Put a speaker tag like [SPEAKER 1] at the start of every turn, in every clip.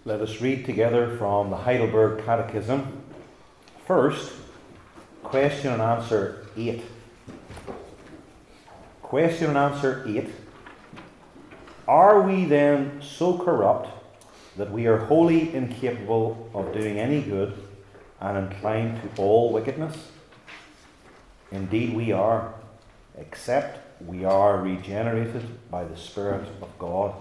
[SPEAKER 1] Let us read together from the Heidelberg Catechism. First, question and answer 8. Question and answer 8. Are we then so corrupt that we are wholly incapable of doing any good and inclined to all wickedness? Indeed we are, except we are regenerated by the Spirit of God.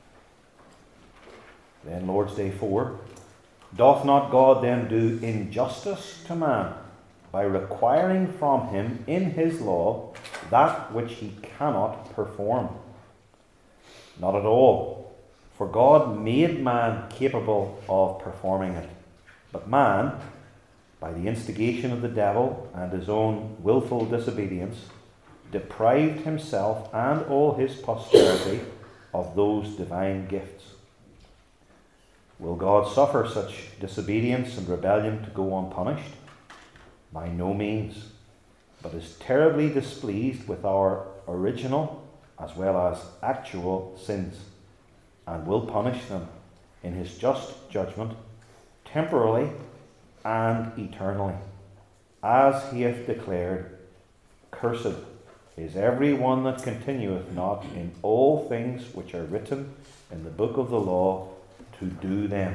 [SPEAKER 1] Then Lord's Day 4. Doth not God then do injustice to man by requiring from him in his law that which he cannot perform? Not at all, for God made man capable of performing it. But man, by the instigation of the devil and his own willful disobedience, deprived himself and all his posterity of those divine gifts. Will God suffer such disobedience and rebellion to go unpunished? By no means, but is terribly displeased with our original as well as actual sins, and will punish them in his just judgment, temporally and eternally, as he hath declared, Cursed is every one that continueth not in all things which are written in the book of the law, to do them.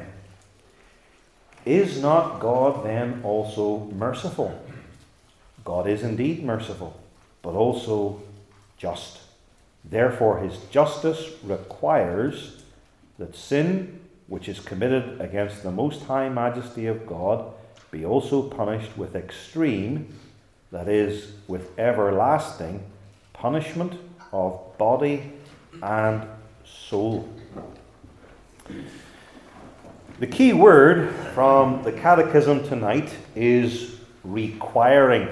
[SPEAKER 1] Is not God then also merciful? God is indeed merciful, but also just. Therefore his justice requires that sin which is committed against the most high majesty of God be also punished with extreme, that is, with everlasting, punishment of body and soul. The key word from the Catechism tonight is requiring.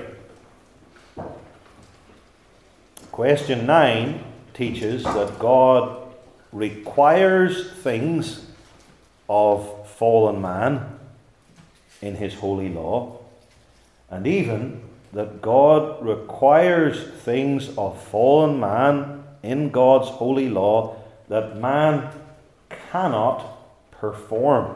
[SPEAKER 1] Question 9 teaches that God requires things of fallen man in his holy law, and even that God requires things of fallen man in God's holy law that man cannot perform.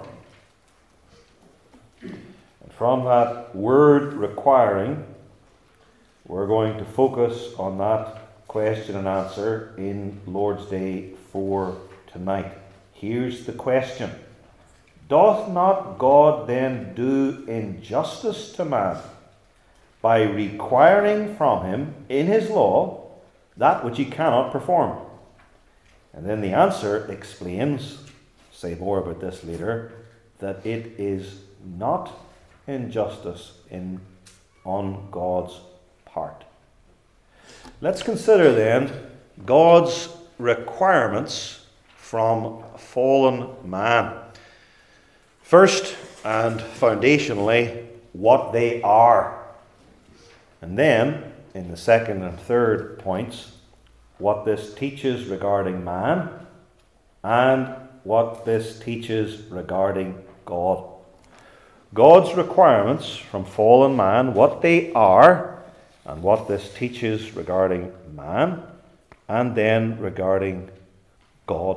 [SPEAKER 1] And from that word requiring, we're going to focus on that question and answer in Lord's Day 4 tonight. Here's the question. Doth not God then do injustice to man by requiring from him in his law that which he cannot perform? And then the answer explains, say more about this later, that it is not injustice on God's part. Let's consider then God's requirements from fallen man. First and foundationally, what they are. And then, in the second and third points, what this teaches regarding man and what this teaches regarding God. God's requirements from fallen man, what they are, and what this teaches regarding man, and then regarding God.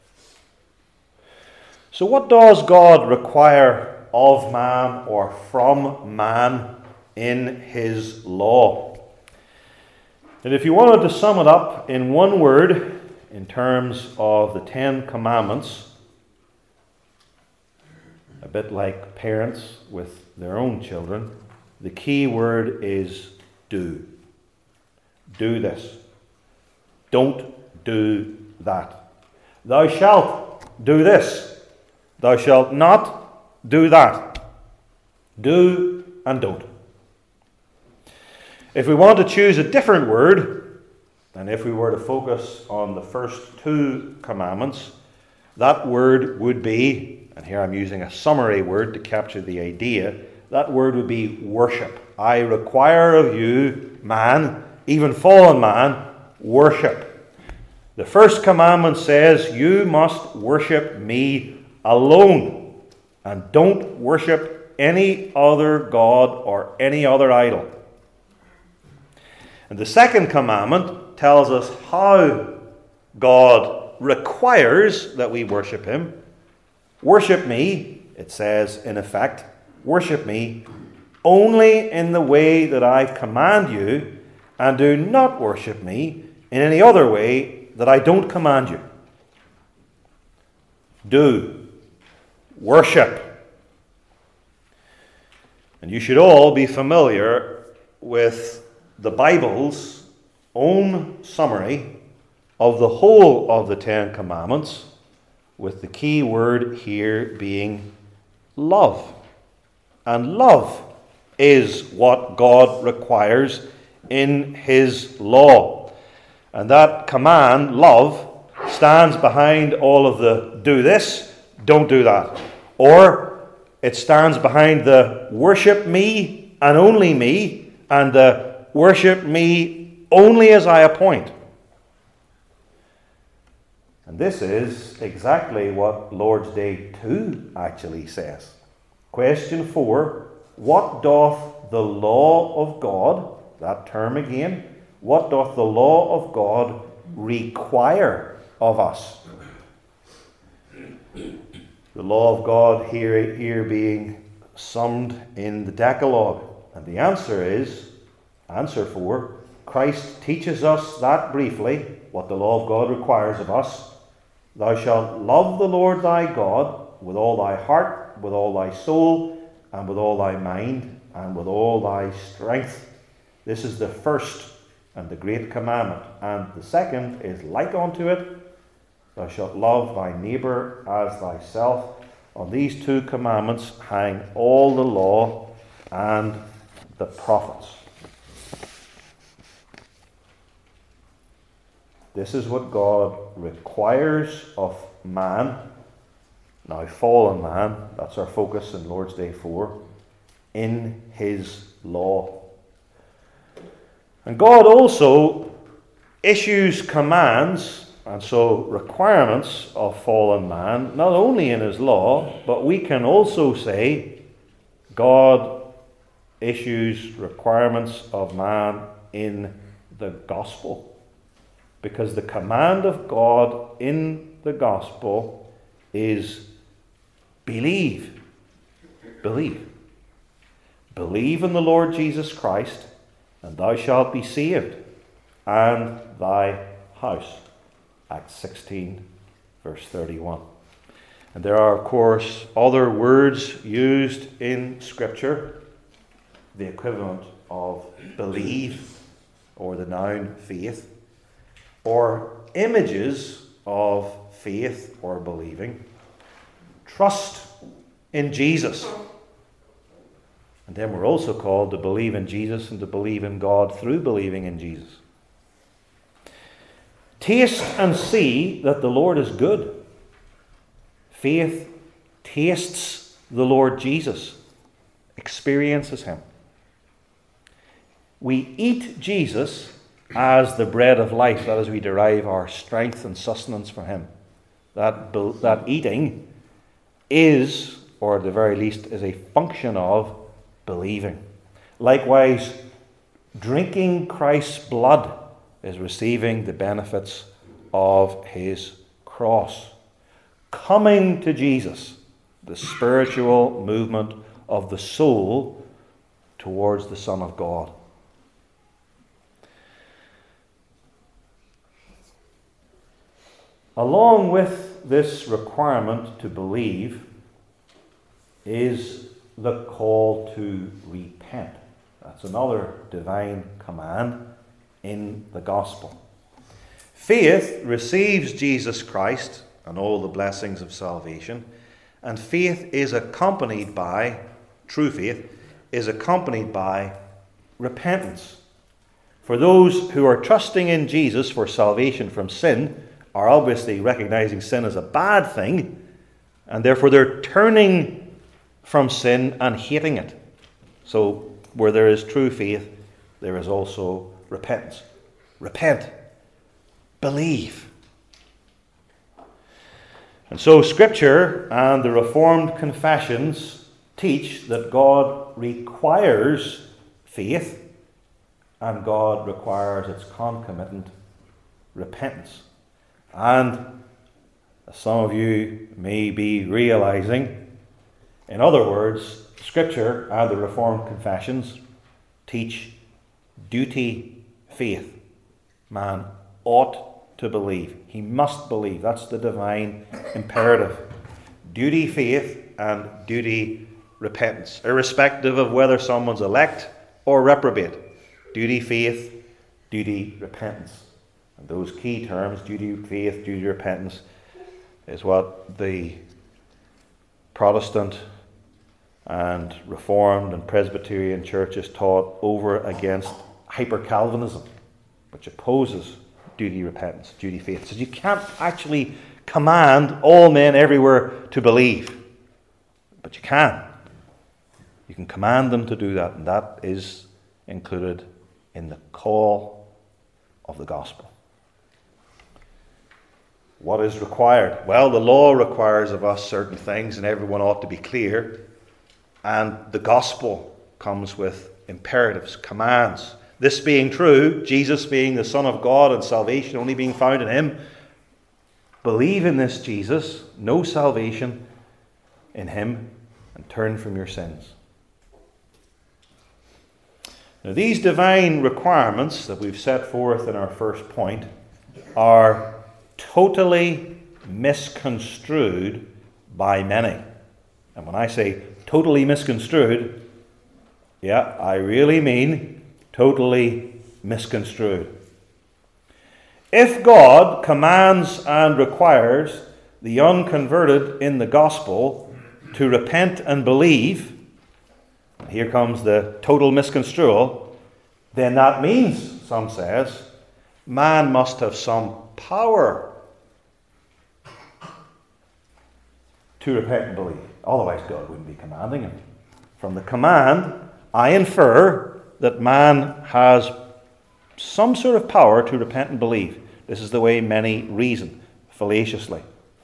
[SPEAKER 1] So what does God require of man or from man in his law? And if you wanted to sum it up in one word, in terms of the 10 Commandments, a bit like parents with their own children, the key word is do. Do this. Don't do that. Thou shalt do this. Thou shalt not do that. Do and don't. If we want to choose a different word, and if we were to focus on the first 2 commandments, that word would be, and here I'm using a summary word to capture the idea, that word would be worship. I require of you, man, even fallen man, worship. The first commandment says, you must worship me alone, and don't worship any other god or any other idol. And the second commandment tells us how God requires that we worship him. Worship me, it says in effect, worship me only in the way that I command you, and do not worship me in any other way that I don't command you. Do. Worship. And you should all be familiar with the Bible's own summary of the whole of the Ten Commandments, with the key word here being love. And love is what God requires in His law. And that command, love, stands behind all of the do this, don't do that. Or it stands behind the worship me and only me, and the worship me only as I appoint. And this is exactly what Lord's Day 2 actually says. Question 4, what doth the law of God, that term again, what doth the law of God require of us? The law of God here being summed in the Decalogue. And the answer is, answer 4, Christ teaches us that briefly, what the law of God requires of us. Thou shalt love the Lord thy God with all thy heart, with all thy soul, and with all thy mind, and with all thy strength. This is the first and the great commandment. And the second is like unto it, thou shalt love thy neighbour as thyself. On these two commandments hang all the law and the prophets. This is what God requires of man, now fallen man, that's our focus in Lord's Day 4, in His law. And God also issues commands, and so requirements of fallen man, not only in His law, but we can also say God issues requirements of man in the gospel. Because the command of God in the gospel is believe. Believe. Believe in the Lord Jesus Christ, and thou shalt be saved, and thy house. Acts 16, verse 31. And there are, of course, other words used in Scripture, the equivalent of believe, or the noun faith, or images of faith or believing. Trust in Jesus. And then we're also called to believe in Jesus and to believe in God through believing in Jesus. Taste and see that the Lord is good. Faith tastes the Lord Jesus, experiences Him. We eat Jesus as the bread of life, that is, we derive our strength and sustenance from Him. That eating is, or at the very least, is a function of believing. Likewise, drinking Christ's blood is receiving the benefits of His cross. Coming to Jesus, the spiritual movement of the soul towards the Son of God. Along with this requirement to believe is the call to repent. That's another divine command in the gospel. Faith receives Jesus Christ and all the blessings of salvation, and faith is accompanied by, true faith, is accompanied by repentance. For those who are trusting in Jesus for salvation from sin are obviously recognizing sin as a bad thing, and therefore they're turning from sin and hating it. So where there is true faith, there is also repentance. Repent. Believe. And so Scripture and the Reformed confessions teach that God requires faith, and God requires its concomitant repentance. And as some of you may be realizing. In other words, Scripture and the Reformed confessions teach duty faith. Man ought to believe. He must believe. That's the divine imperative. Duty faith and duty repentance, irrespective of whether someone's elect or reprobate. Duty faith, duty repentance. And those key terms, duty faith, duty repentance, is what the Protestant and Reformed and Presbyterian churches taught over against hyper-Calvinism, which opposes duty repentance, duty faith. So you can't actually command all men everywhere to believe, but you can. You can command them to do that, and that is included in the call of the gospel. What is required? Well, the law requires of us certain things, and everyone ought to be clear. And the gospel comes with imperatives, commands. This being true, Jesus being the Son of God and salvation only being found in Him, believe in this Jesus, know salvation in Him, and turn from your sins. Now, these divine requirements that we've set forth in our first point are totally misconstrued by many. And when I say totally misconstrued, I really mean totally misconstrued. If God commands and requires the unconverted in the gospel to repent and believe, and here comes the total misconstrual, then that means, some says, man must have some power to repent and believe. Otherwise, God wouldn't be commanding him. From the command, I infer that man has some sort of power to repent and believe. This is the way many reason, fallaciously.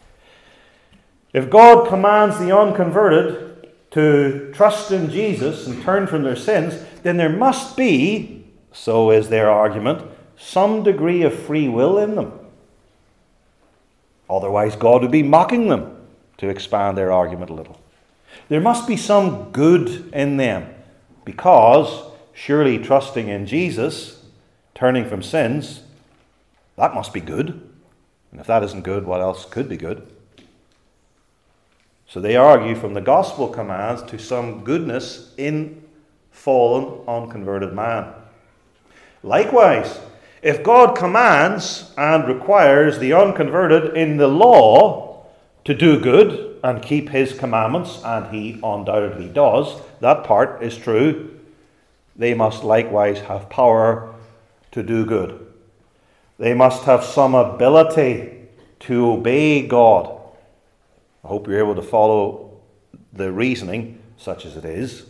[SPEAKER 1] If God commands the unconverted to trust in Jesus and turn from their sins, then there must be, so is their argument, some degree of free will in them. Otherwise, God would be mocking them, to expand their argument a little. There must be some good in them, because surely trusting in Jesus, turning from sins, that must be good. And if that isn't good, what else could be good? So they argue from the gospel commands to some goodness in fallen, unconverted man. Likewise, if God commands and requires the unconverted in the law to do good and keep his commandments, and he undoubtedly does, that part is true, they must likewise have power to do good. They must have some ability to obey God. I hope you're able to follow the reasoning, such as it is.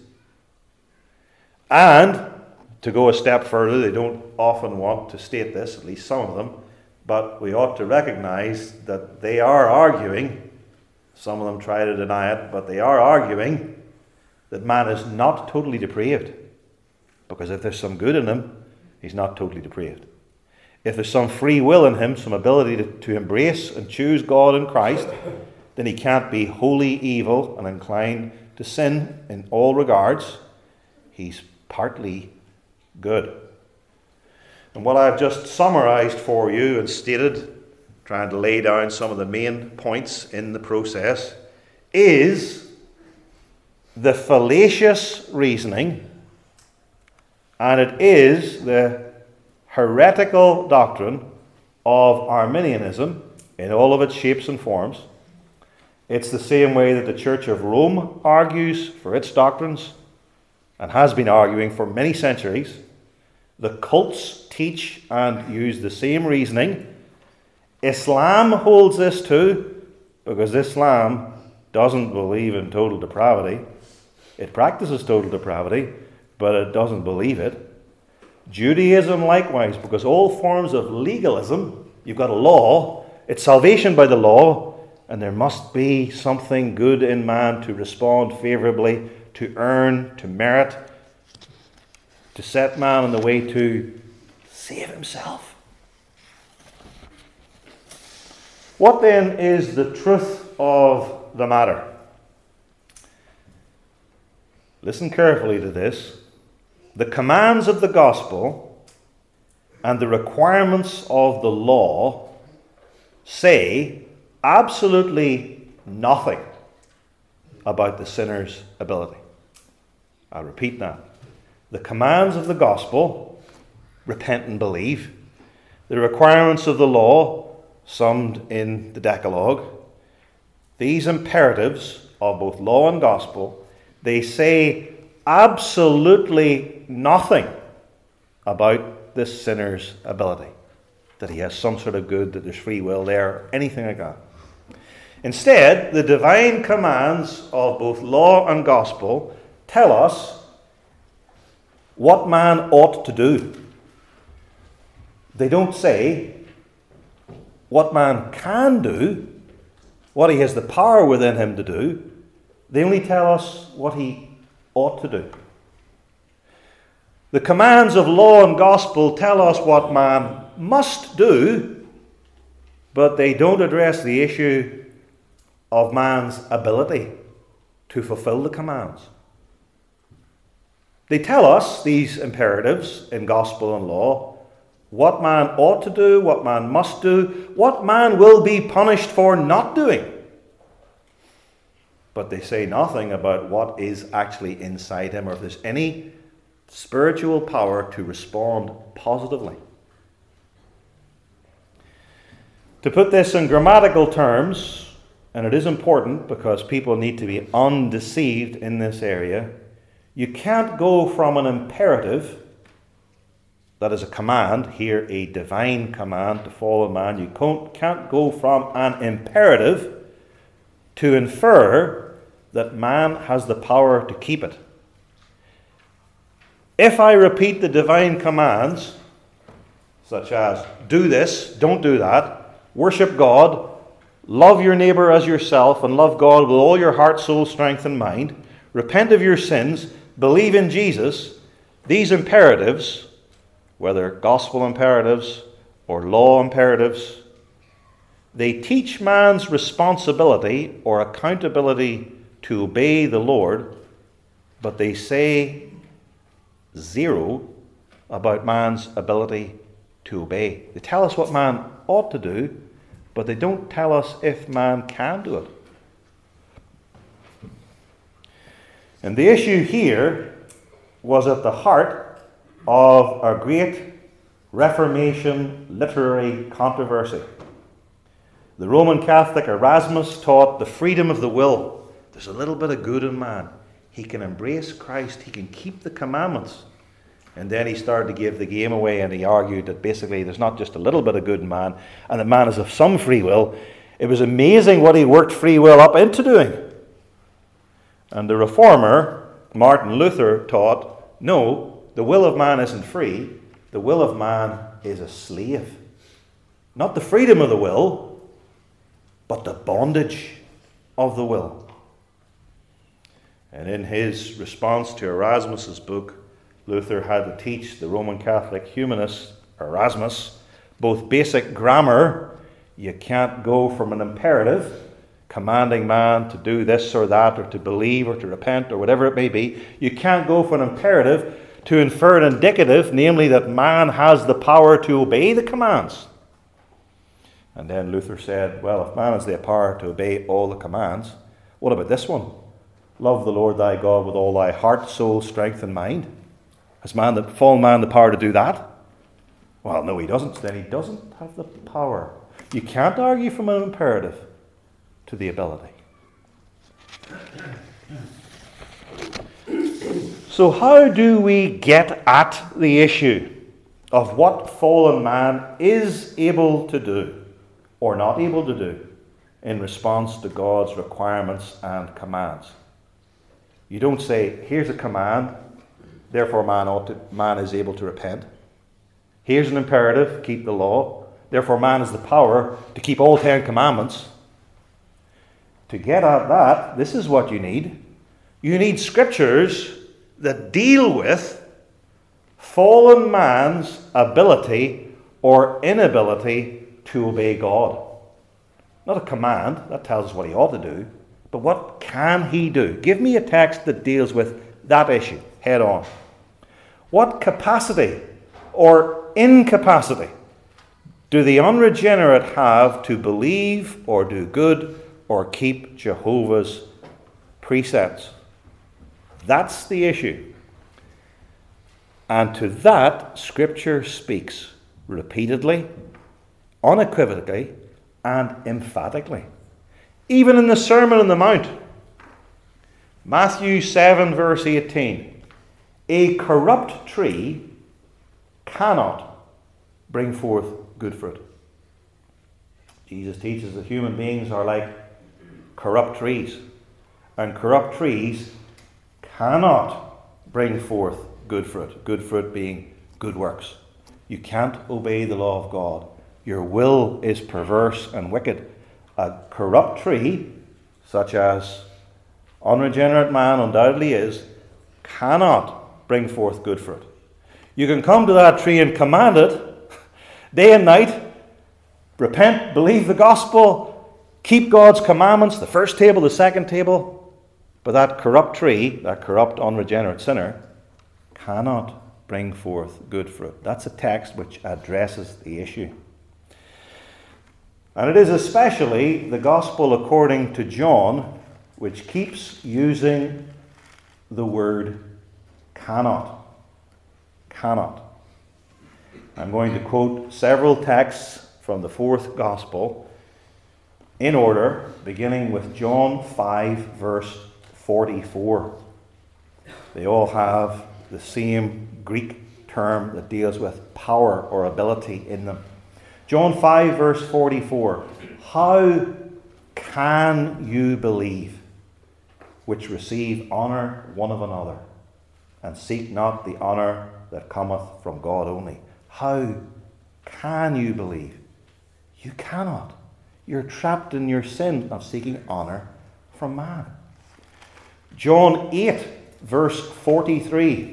[SPEAKER 1] And to go a step further, they don't often want to state this, at least some of them, but we ought to recognize that they are arguing, some of them try to deny it, but they are arguing that man is not totally depraved. Because if there's some good in him, he's not totally depraved. If there's some free will in him, some ability to embrace and choose God in Christ, then he can't be wholly evil and inclined to sin in all regards. He's partly good. And what I've just summarized for you and stated, trying to lay down some of the main points in the process, is the fallacious reasoning, and it is the heretical doctrine of Arminianism in all of its shapes and forms. It's the same way that the Church of Rome argues for its doctrines and has been arguing for many centuries. The cults teach and use the same reasoning. Islam holds this too, because Islam doesn't believe in total depravity. It practices total depravity, but it doesn't believe it. Judaism likewise, because all forms of legalism, you've got a law, it's salvation by the law, and there must be something good in man to respond favorably, to earn, to merit, to set man on the way to save himself. What then is the truth of the matter? Listen carefully to this. The commands of the gospel and the requirements of the law say absolutely nothing about the sinner's ability. I'll repeat that. The commands of the gospel, repent and believe. The requirements of the law, summed in the Decalogue. These imperatives of both law and gospel, they say absolutely nothing about this sinner's ability. That he has some sort of good, that there's free will there, anything like that. Instead, the divine commands of both law and gospel tell us what man ought to do. They don't say what man can do, what he has the power within him to do. They only tell us what he ought to do. The commands of law and gospel tell us what man must do, but they don't address the issue of man's ability to fulfill the commands. They tell us, these imperatives in gospel and law, what man ought to do, what man must do, what man will be punished for not doing. But they say nothing about what is actually inside him, or if there's any spiritual power to respond positively. To put this in grammatical terms, and it is important because people need to be undeceived in this area, you can't go from an imperative, that is a command, here a divine command to fallen man, you can't go from an imperative to infer that man has the power to keep it. If I repeat the divine commands, such as do this, don't do that, worship God, love your neighbour as yourself, and love God with all your heart, soul, strength, and mind, repent of your sins, believe in Jesus, these imperatives, whether gospel imperatives or law imperatives, they teach man's responsibility or accountability to obey the Lord, but they say zero about man's ability to obey. They tell us what man ought to do, but they don't tell us if man can do it. And the issue here was at the heart of a great Reformation literary controversy. The Roman Catholic Erasmus taught the freedom of the will. There's a little bit of good in man. He can embrace Christ. He can keep the commandments. And then he started to give the game away, and he argued that basically there's not just a little bit of good in man, and that man is of some free will. It was amazing what he worked free will up into doing. And the reformer, Martin Luther, taught, no, the will of man isn't free. The will of man is a slave. Not the freedom of the will, but the bondage of the will. And in his response to Erasmus's book, Luther had to teach the Roman Catholic humanist Erasmus both basic grammar. You can't go from an imperative, commanding man to do this or that, or to believe or to repent or whatever it may be. You can't go from an imperative to infer an indicative, namely that man has the power to obey the commands. And then Luther said, well, if man has the power to obey all the commands, what about this one? Love the Lord thy God with all thy heart, soul, strength, and mind. Has fallen man the power to do that? Well, no, he doesn't. Then he doesn't have the power. You can't argue from an imperative to the ability. So how do we get at the issue of what fallen man is able to do or not able to do in response to God's requirements and commands? You don't say, here's a command, therefore man is able to repent. Here's an imperative, keep the law, therefore man has the power to keep all 10 commandments. To get at that, this is what you need. You need scriptures that deal with fallen man's ability or inability to obey God. Not a command, that tells us what he ought to do, but what can he do? Give me a text that deals with that issue head on. What capacity or incapacity do the unregenerate have to believe or do good or keep Jehovah's precepts? That's the issue. And to that, Scripture speaks repeatedly, unequivocally, and emphatically. Even in the Sermon on the Mount, Matthew 7 verse 18, a corrupt tree cannot bring forth good fruit. Jesus teaches that human beings are like corrupt trees, and corrupt trees cannot bring forth good fruit being good works. You can't obey the law of God. Your will is perverse and wicked. A corrupt tree, such as unregenerate man undoubtedly is, cannot bring forth good fruit. You can come to that tree and command it day and night, repent, believe the gospel, keep God's commandments, the first table, the second table, but that corrupt tree, that corrupt unregenerate sinner, cannot bring forth good fruit. That's a text which addresses the issue. And it is especially the gospel according to John which keeps using the word cannot. Cannot. I'm going to quote several texts from the fourth gospel in order, beginning with John 5 verse 44. They all have the same Greek term that deals with power or ability in them. John 5 verse 44. How can you believe, which receive honour one of another, and seek not the honour that cometh from God only? How can you believe? You cannot. You're trapped in your sin of seeking honour from man. John 8 verse 43.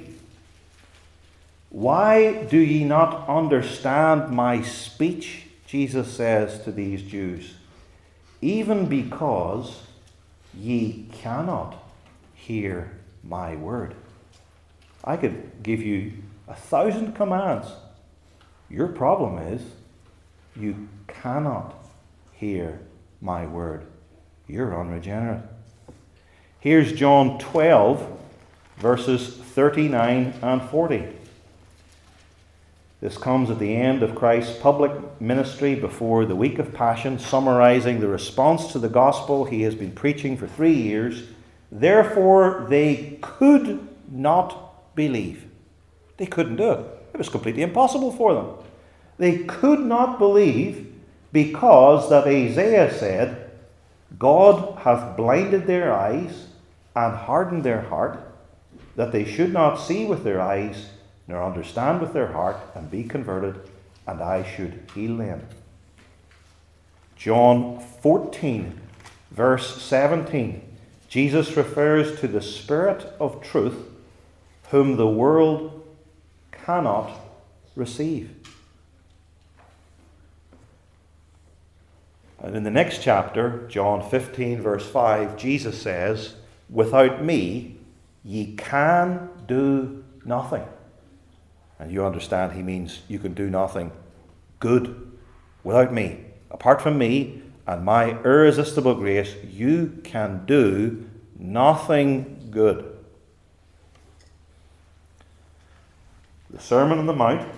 [SPEAKER 1] Why do ye not understand my speech? Jesus says to these Jews. Even because ye cannot hear my word. I could give you 1,000 commands. Your problem is you cannot hear my word. You're unregenerate. Here's John 12 verses 39 and 40. This comes at the end of Christ's public ministry before the week of Passion, summarizing the response to the gospel he has been preaching for 3 years. Therefore, they could not believe. They couldn't do it. It was completely impossible for them. They could not believe because that Isaiah said, God hath blinded their eyes and hardened their heart, that they should not see with their eyes, nor understand with their heart, and be converted, and I should heal them. John 14, verse 17. Jesus refers to the Spirit of truth, whom the world cannot receive. And in the next chapter, John 15, verse 5, Jesus says, without me, ye can do nothing. And you understand he means you can do nothing good without me. Apart from me and my irresistible grace, you can do nothing good. The Sermon on the Mount,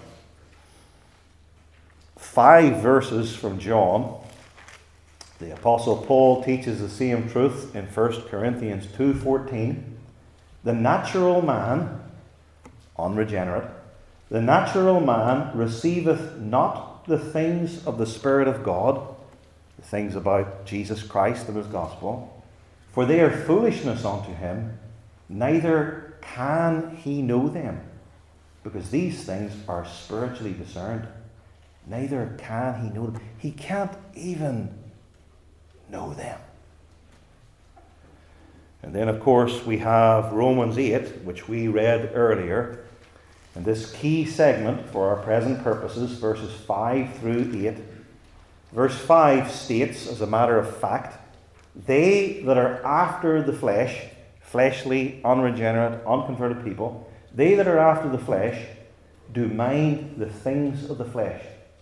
[SPEAKER 1] 5 verses from John. The Apostle Paul teaches the same truth in 1 Corinthians 2:14. The natural man, unregenerate, the natural man receiveth not the things of the Spirit of God, the things about Jesus Christ and his gospel, for they are foolishness unto him, neither can he know them, because these things are spiritually discerned. Neither can he know them. He can't even know them. And then, of course, we have Romans 8, which we read earlier. And this key segment for our present purposes, verses 5 through 8, Verse 5 states, as a matter of fact, they that are after the flesh, fleshly, unregenerate, unconverted people, they that are after the flesh do mind the things of the flesh.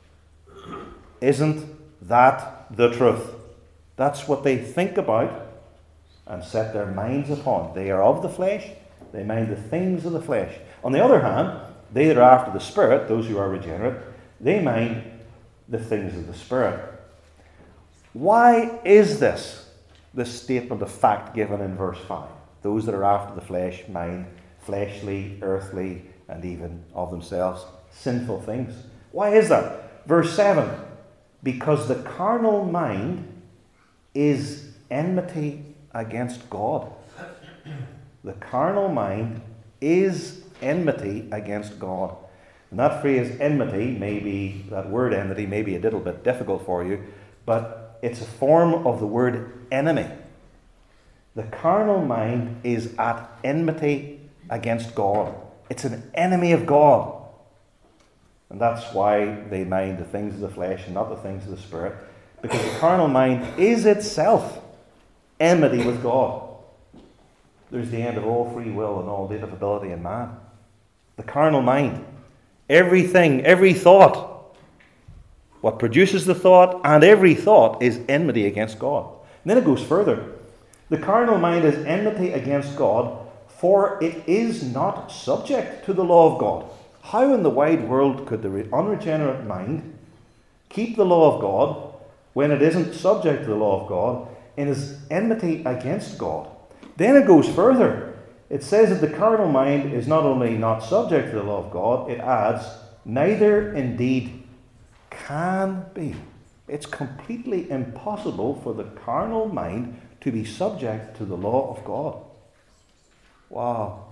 [SPEAKER 1] Isn't that the truth? That's what they think about and set their minds upon. They are of the flesh, they mind the things of the flesh. On the other hand, they that are after the Spirit, those who are regenerate, they mind the things of the Spirit. Why is this statement of fact given in verse 5? Those that are after the flesh mind fleshly, earthly, and even of themselves sinful things. Why is that? Verse 7, because the carnal mind is enmity against God. The carnal mind is enmity against God. And that phrase enmity, that word enmity may be a little bit difficult for you, but it's a form of the word enemy. The carnal mind is at enmity against God. It's an enemy of God. And that's why they mind the things of the flesh and not the things of the Spirit. Because the carnal mind is itself enmity with God. There's the end of all free will and all native ability in man. The carnal mind. Everything, every thought. What produces the thought and every thought is enmity against God. And then it goes further. The carnal mind is enmity against God, for it is not subject to the law of God. How in the wide world could the unregenerate mind keep the law of God when it isn't subject to the law of God and is enmity against God? Then it goes further. It says that the carnal mind is not only not subject to the law of God, it adds, neither indeed can be. It's completely impossible for the carnal mind to be subject to the law of God. Wow.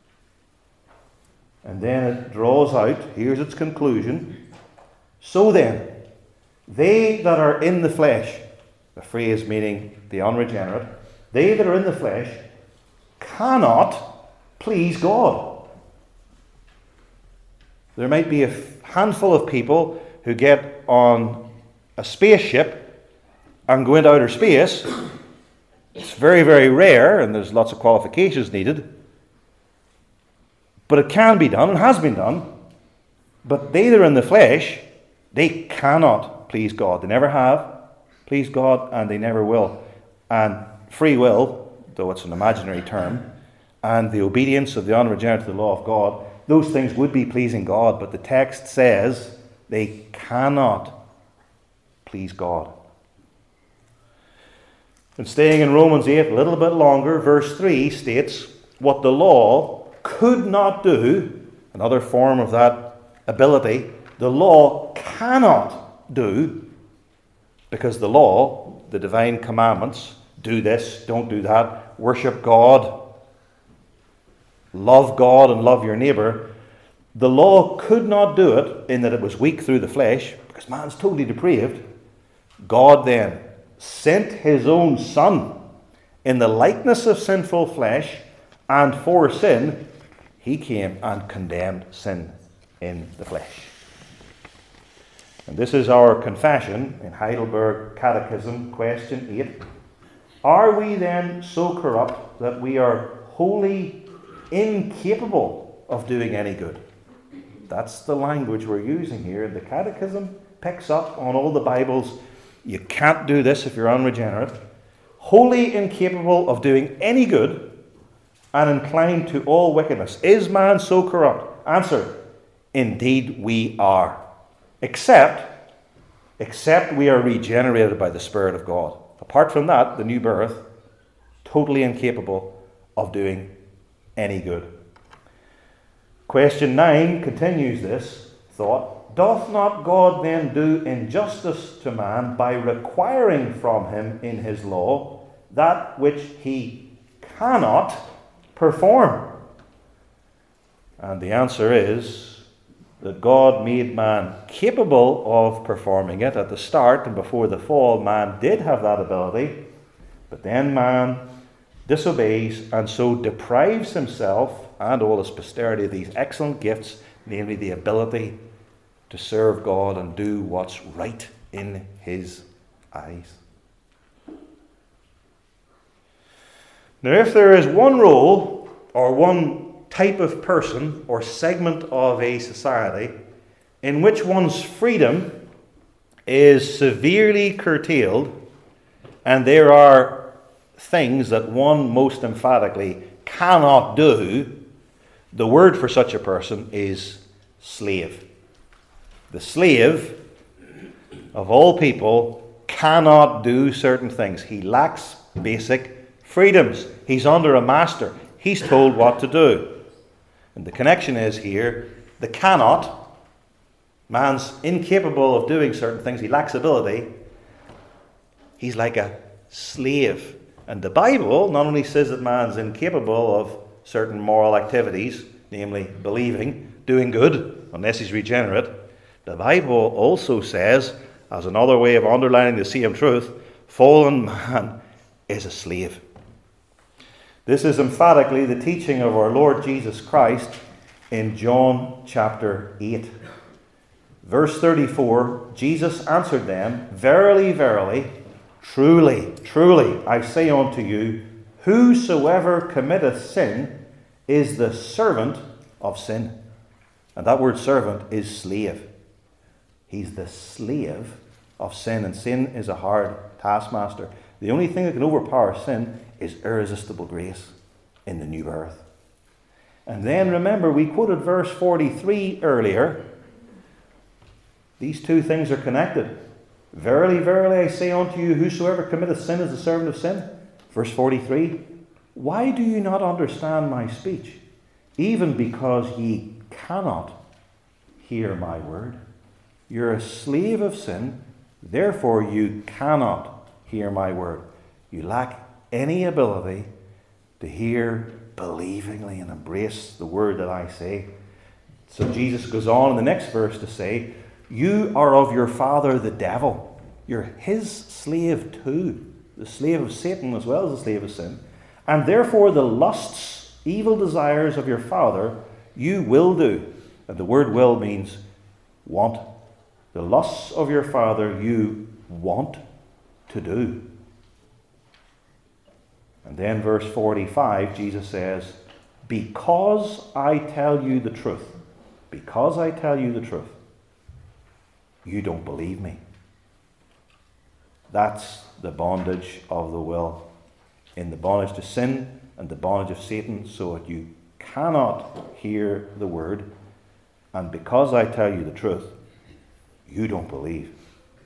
[SPEAKER 1] And then it draws out, here's its conclusion. So then, they that are in the flesh, the phrase meaning the unregenerate, they that are in the flesh cannot please God. There might be a handful of people who get on a spaceship and go into outer space. It's very, very rare, and there's lots of qualifications needed. But it can be done, and has been done. But they that are in the flesh, they cannot please God. They never have pleased God, and they never will. And free will, though it's an imaginary term, and the obedience of the unregenerate to the law of God, those things would be pleasing God, but the text says they cannot please God. And staying in Romans 8 a little bit longer, verse 3 states, what the law could not do, another form of that ability, the law cannot do, because the law, the divine commandments, do this, don't do that, worship God, love God and love your neighbour, the law could not do it in that it was weak through the flesh, because man's totally depraved. God then sent his own Son in the likeness of sinful flesh, and for sin, he came and condemned sin in the flesh. And this is our confession in Heidelberg Catechism, question 8. Are we then so corrupt that we are wholly incapable of doing any good? That's the language we're using here. The Catechism picks up on all the Bibles. You can't do this if you're unregenerate. Wholly incapable of doing any good and inclined to all wickedness. Is man so corrupt? Answer, indeed we are. Except we are regenerated by the Spirit of God. Apart from that, the new birth, totally incapable of doing any good. Question 9 continues this thought. Doth not God then do injustice to man by requiring from him in his law that which he cannot perform? And the answer is that God made man capable of performing it at the start, and before the fall, man did have that ability, but then man disobeys and so deprives himself and all his posterity of these excellent gifts, namely the ability to serve God and do what's right in his eyes. Now, if there is one role or one type of person or segment of a society in which one's freedom is severely curtailed, and there are things that one most emphatically cannot do, the word for such a person is slave. The slave of all people cannot do certain things. He lacks basic freedoms. He's under a master. He's told what to do. And the connection is here, the cannot. Man's incapable of doing certain things. He lacks ability. He's like a slave. And the Bible not only says that man's incapable of certain moral activities, namely believing, doing good, unless he's regenerate, the Bible also says, as another way of underlining the same truth, fallen man is a slave. This is emphatically the teaching of our Lord Jesus Christ in John chapter 8. Verse 34, Jesus answered them, Verily, verily, truly, truly, I say unto you, whosoever committeth sin is the servant of sin. And that word servant is slave. He's the slave of sin, and sin is a hard taskmaster. The only thing that can overpower sin is irresistible grace in the new birth. And then remember, we quoted verse 43 earlier. These two things are connected. Verily, verily, I say unto you, whosoever committeth sin is the servant of sin. Verse 43, why do you not understand my speech? Even because ye cannot hear my word. You're a slave of sin, therefore you cannot hear my word. You lack any ability to hear believingly and embrace the word that I say. So Jesus goes on in the next verse to say, you are of your father the devil. You're his slave too, the slave of Satan as well as the slave of sin. And therefore the lusts, evil desires of your father, you will do. And the word will means want. The lusts of your father you want to do. And then verse 45, Jesus says, because I tell you the truth, because I tell you the truth, you don't believe me. That's the bondage of the will. In the bondage to sin and the bondage of Satan, so that you cannot hear the word. And because I tell you the truth, you don't believe.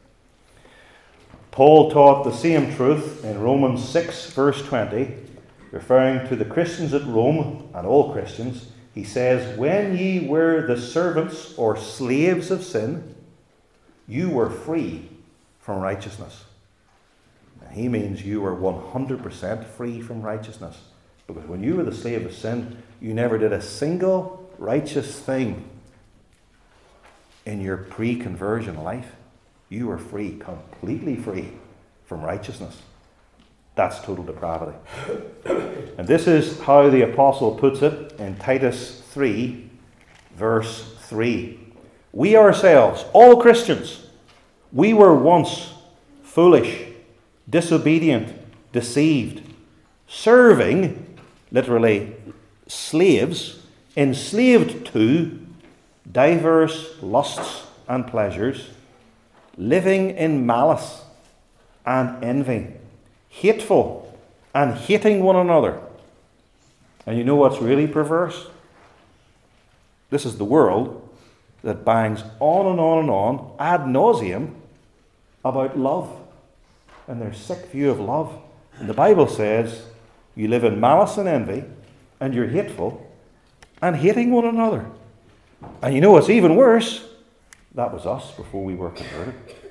[SPEAKER 1] Paul taught the same truth in Romans 6 verse 20, referring to the Christians at Rome and all Christians. He says, when ye were the servants or slaves of sin, you were free from righteousness. And he means you were 100% free from righteousness. Because when you were the slave of sin, you never did a single righteous thing in your pre-conversion life. You were free, completely free from righteousness. That's total depravity. And this is how the apostle puts it in Titus 3, verse 3. We ourselves, all Christians, we were once foolish, disobedient, deceived, serving, literally slaves, enslaved to diverse lusts and pleasures, living in malice and envy, hateful and hating one another. And you know what's really perverse? This is the world that bangs on and on and on, ad nauseum, about love and their sick view of love. And the Bible says you live in malice and envy, and you're hateful and hating one another. And you know what's even worse? That was us before we were converted.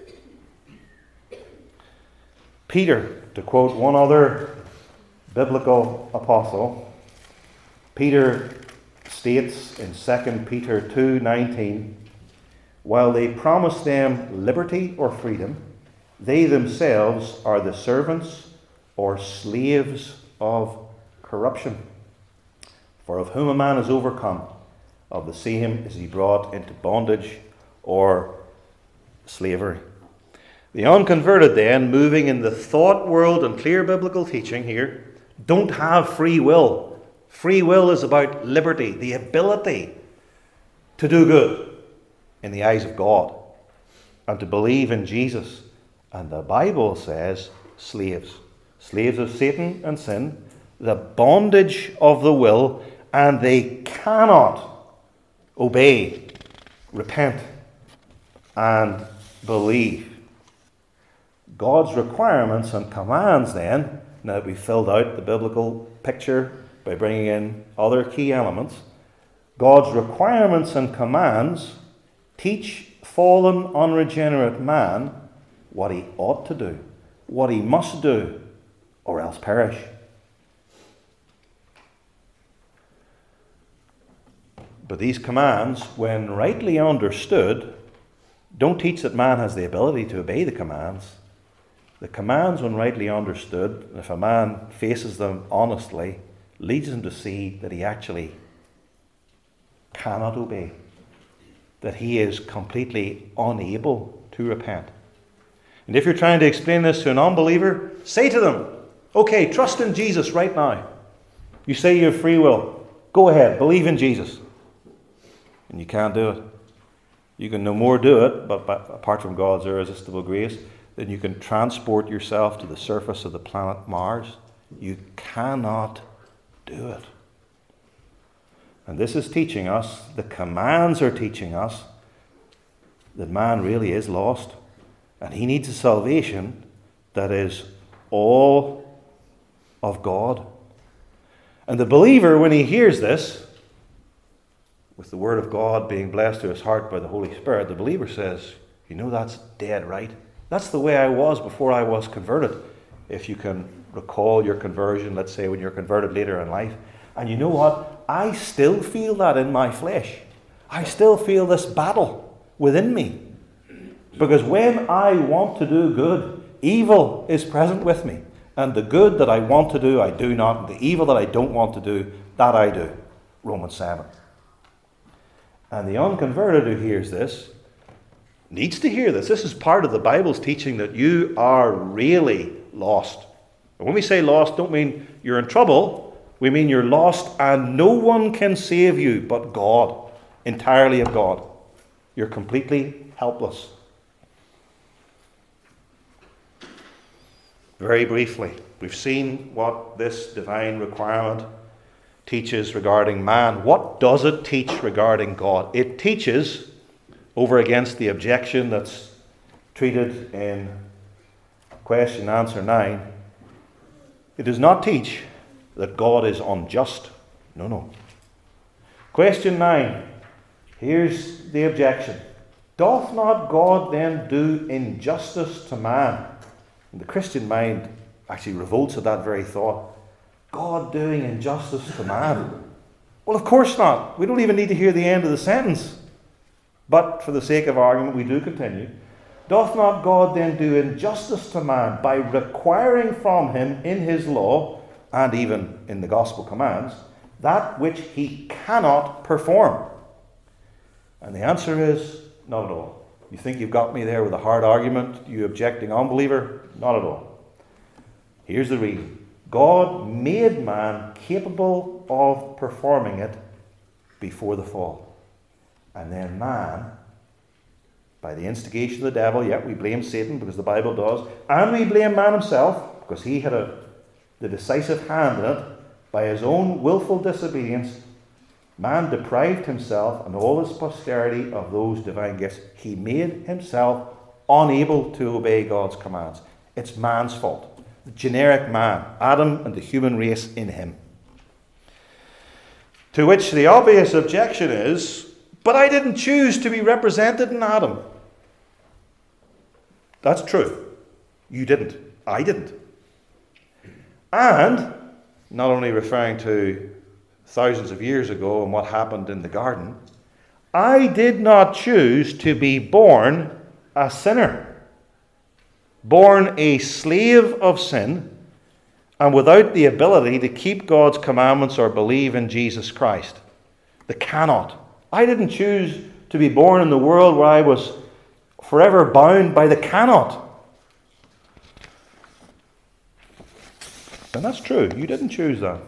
[SPEAKER 1] Peter, to quote one other biblical apostle, Peter states in 2 Peter 2:19, while they promise them liberty or freedom, they themselves are the servants or slaves of corruption. For of whom a man is overcome, of the same is he brought into bondage or slavery. The unconverted then, moving in the thought world and clear biblical teaching here, don't have free will. Free will is about liberty, the ability to do good in the eyes of God and to believe in Jesus. And the Bible says slaves. Slaves of Satan and sin, the bondage of the will, and they cannot obey, repent, and believe. God's requirements and commands then, now that we've filled out the biblical picture by bringing in other key elements, God's requirements and commands teach fallen, unregenerate man what he ought to do, what he must do, or else perish. But these commands, when rightly understood, don't teach that man has the ability to obey the commands. The commands, when rightly understood, if a man faces them honestly, leads him to see that he actually cannot obey, that he is completely unable to repent. And if you're trying to explain this to an unbeliever, say to them, okay, trust in Jesus right now. You say you have free will. Go ahead, believe in Jesus. And you can't do it. You can no more do it, but apart from God's irresistible grace, then you can transport yourself to the surface of the planet Mars. You cannot do it. And this is teaching us, the commands are teaching us, that man really is lost. And he needs a salvation that is all of God. And the believer, when he hears this, with the word of God being blessed to his heart by the Holy Spirit, the believer says, you know, that's dead right. That's the way I was before I was converted. If you can recall your conversion, let's say when you're converted later in life. And you know what? I still feel that in my flesh. I still feel this battle within me. Because when I want to do good, evil is present with me. And the good that I want to do, I do not. And the evil that I don't want to do, that I do. Romans 7. And the unconverted who hears this needs to hear this. This is part of the Bible's teaching that you are really lost. And when we say lost, don't mean you're in trouble. We mean you're lost and no one can save you but God. Entirely of God. You're completely helpless. Very briefly, we've seen what this divine requirement teaches regarding man. What does it teach regarding God? It teaches, over against the objection that's treated in question and answer 9, it does not teach that God is unjust. No. Question 9. Here's the objection. Doth not God then do injustice to man? And the Christian mind actually revolts at that very thought. God doing injustice to man? Well, of course not. We don't even need to hear the end of the sentence. But for the sake of argument, we do continue. Doth not God then do injustice to man by requiring from him in his law, and even in the gospel commands, that which he cannot perform? And the answer is, not at all. You think you've got me there with a hard argument, you objecting unbeliever? Not at all. Here's the reason. God made man capable of performing it before the fall. And then man, by the instigation of the devil, yet we blame Satan because the Bible does, and we blame man himself because he had the decisive hand in it. By his own willful disobedience, man deprived himself and all his posterity of those divine gifts. He made himself unable to obey God's commands. It's man's fault. The generic man, Adam and the human race in him. To which the obvious objection is, but I didn't choose to be represented in Adam. That's true. You didn't. I didn't. And, not only referring to thousands of years ago and what happened in the garden, I did not choose to be born a sinner. Born a slave of sin, and without the ability to keep God's commandments or believe in Jesus Christ. The cannot. I didn't choose to be born in the world where I was forever bound by the cannot. And that's true. You didn't choose that.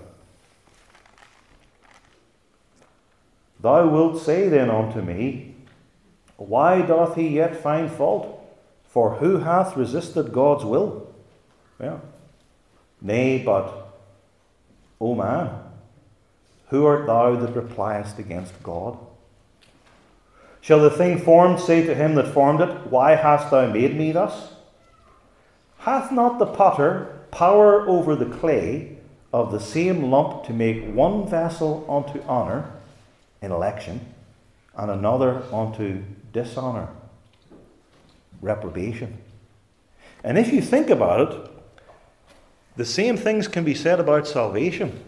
[SPEAKER 1] Thou wilt say then unto me, why doth he yet find fault? For who hath resisted God's will? Yeah. Nay, but, O man, who art thou that repliest against God? Shall the thing formed say to him that formed it, why hast thou made me thus? Hath not the potter power over the clay of the same lump to make one vessel unto honour in election, and another unto dishonour, reprobation? And if you think about it, the same things can be said about salvation.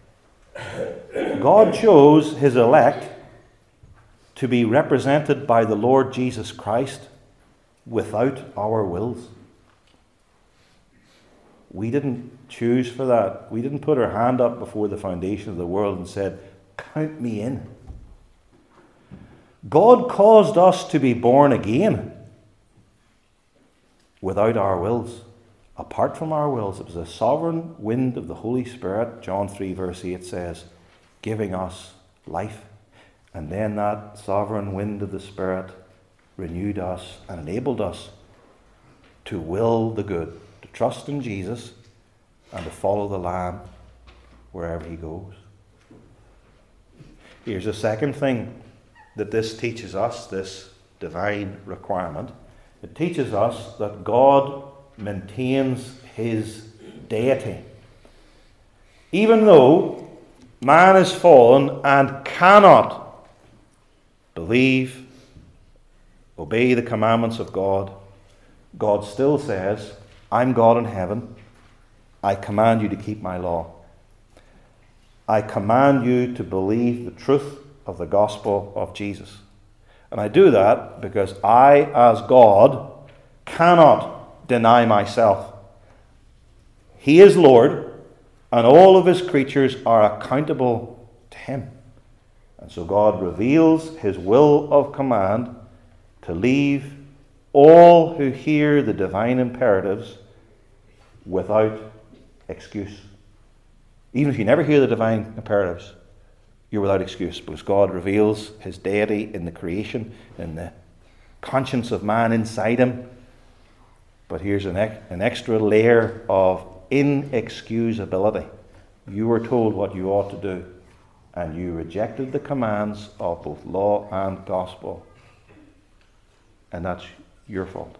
[SPEAKER 1] God chose his elect to be represented by the Lord Jesus Christ without our wills. We didn't choose for that. We didn't put our hand up before the foundation of the world and said, count me in. God caused us to be born again without our wills, apart from our wills. It was a sovereign wind of the Holy Spirit, John 3 verse 8 says, giving us life. And then that sovereign wind of the Spirit renewed us and enabled us to will the good, to trust in Jesus and to follow the Lamb wherever he goes. Here's a second thing that this teaches us, this divine requirement. It teaches us that God maintains his deity. Even though man is fallen and cannot believe, obey the commandments of God, God still says, I'm God in heaven. I command you to keep my law. I command you to believe the truth of the gospel of Jesus. And I do that because I, as God, cannot deny myself. He is Lord, and all of his creatures are accountable to him. And so God reveals his will of command to leave all who hear the divine imperatives without excuse. Even if you never hear the divine imperatives, you're without excuse, because God reveals his deity in the creation, in the conscience of man inside him. But here's an extra layer of inexcusability. You were told what you ought to do, and you rejected the commands of both law and gospel. And that's your fault.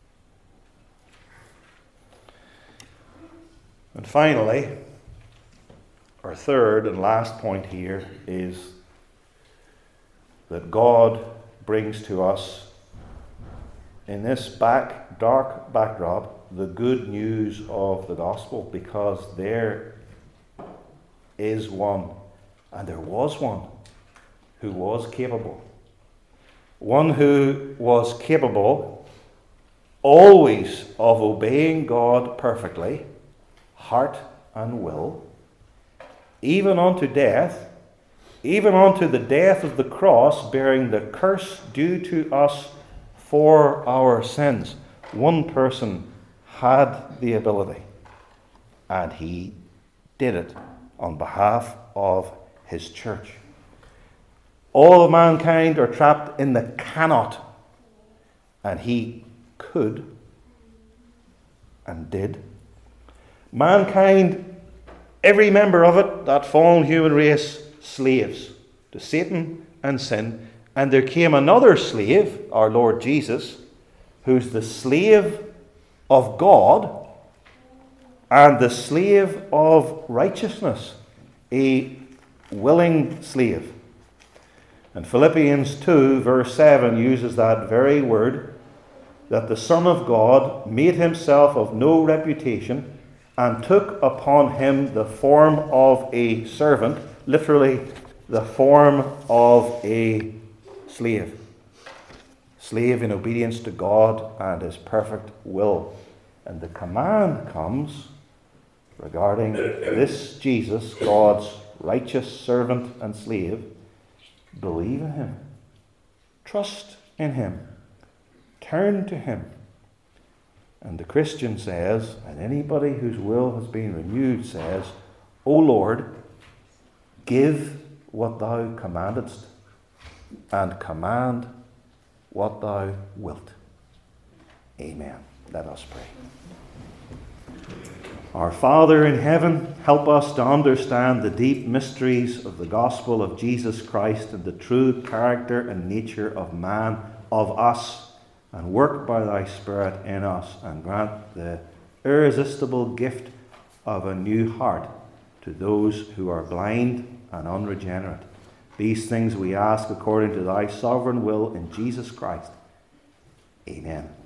[SPEAKER 1] And finally, our third and last point here is that God brings to us, in this dark backdrop, the good news of the gospel, because there is one, and there was one, who was capable. One who was capable always of obeying God perfectly, heart and will, even unto death, even unto the death of the cross, bearing the curse due to us for our sins. One person had the ability, and he did it on behalf of his church. All of mankind are trapped in the cannot, and he could and did. Mankind, every member of it, that fallen human race, slaves to Satan and sin. And there came another slave, our Lord Jesus, who's the slave of God and the slave of righteousness, a willing slave. And Philippians 2 verse 7 uses that very word, that the Son of God made himself of no reputation and took upon him the form of a servant, literally the form of a slave. Slave in obedience to God and his perfect will. And the command comes regarding this Jesus, God's righteous servant and slave. Believe in him. Trust in him. Turn to him. And the Christian says, and anybody whose will has been renewed says, O Lord, give what thou commandedst, and command what thou wilt. Amen. Let us pray. Our Father in heaven, help us to understand the deep mysteries of the gospel of Jesus Christ and the true character and nature of man, of us, and work by thy Spirit in us, and grant the irresistible gift of a new heart to those who are blind and unregenerate. These things we ask according to thy sovereign will in Jesus Christ. Amen.